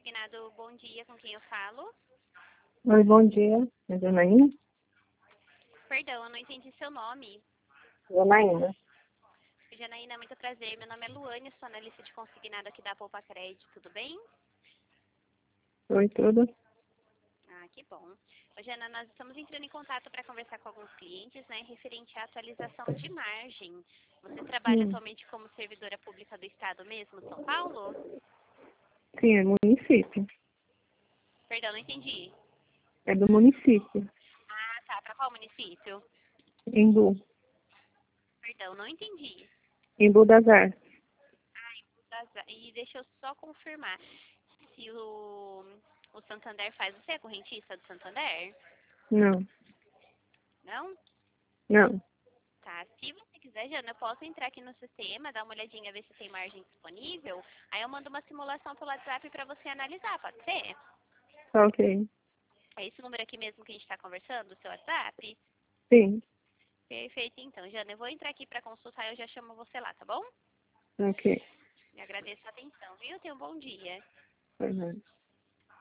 consignado Bom Dia, com quem eu falo? Oi, bom dia. É Janaína? Perdão, eu não entendi seu nome. Janaína. Janaína, muito prazer. Meu nome é Luane, sou analista de consignado aqui da Poupa Crédito, tudo bem? Oi, tudo? Ah, que bom. Ô, Jana, nós estamos entrando em contato para conversar com alguns clientes, né, referente à atualização de margem. Você trabalha atualmente como servidora pública do Estado mesmo, São Paulo? Sim, é município. Perdão, não entendi. É do município. Ah, tá. Para qual município? Embu. Perdão, não entendi. Embu das Artes. E deixa eu só confirmar. Se o Santander faz, você é correntista do Santander? Não, Não? não. Tá. Se você quiser, Jana, eu posso entrar aqui no sistema, dar uma olhadinha, ver se tem margem disponível. Aí eu mando uma simulação pelo WhatsApp para você analisar, pode ser? Tá ok. É esse número aqui mesmo que a gente está conversando, o seu WhatsApp? Sim, Perfeito, então, Jana. Eu vou entrar aqui para consultar e eu já chamo você lá, tá bom? ok. Me agradeço a atenção, viu? Tenha um bom dia. Uhum.